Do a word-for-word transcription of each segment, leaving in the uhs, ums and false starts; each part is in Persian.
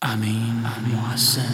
امین محسن.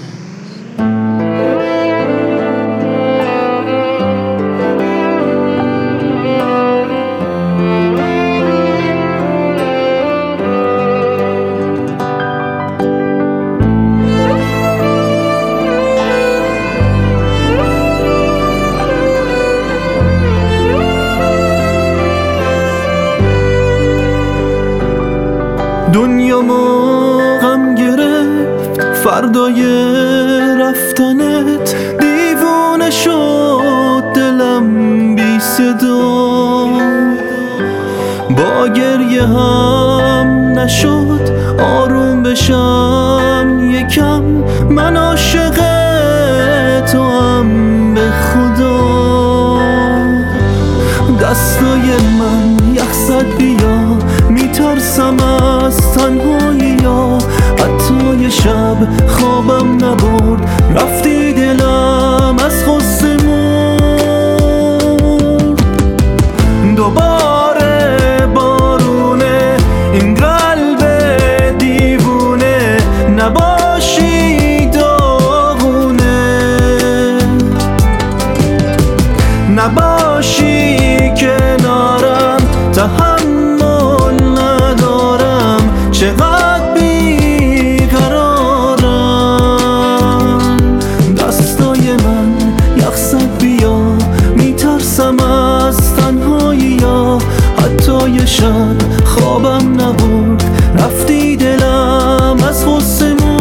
دنیامو غم گرفت فردای رفتنت، دیوونه شد دلم بی صدا. با گریه هم نشد آروم بشم یکم، من عاشق تو هم به خدا. دستای من یخ زد بیا، میترسم از تنهایی یا حتی یه شب خوابم نبرد، رفتی دلم از غصه مرد. دوباره بارونه این قلب دیوونه، نباشی داغونه، نباشی کنارم، تحمل ندارم، چقدر بیقرارم. دستای من یخ زد بیا، میترسم از تنهایی یا حتی یه شب خوابم نبرد، رفتی دلم از غصه مرد.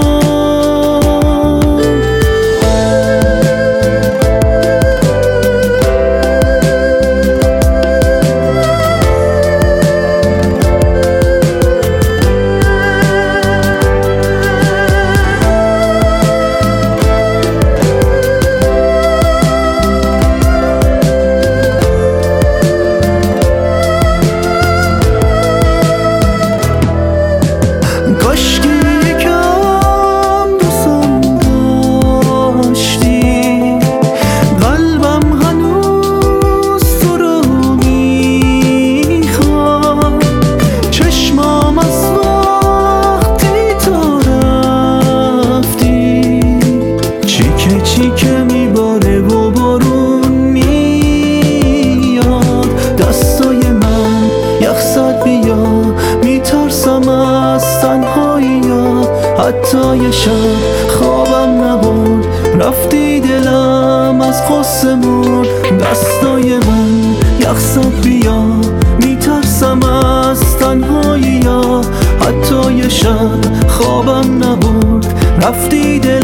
میترسم از تنهایی یا حتی یه شب خوابم نبرد، رفتی دلم از غصه مرد. دستای من یخ زد بیا، میترسم از تنهایی یا حتی یه شب خوابم نبرد، رفتی دلم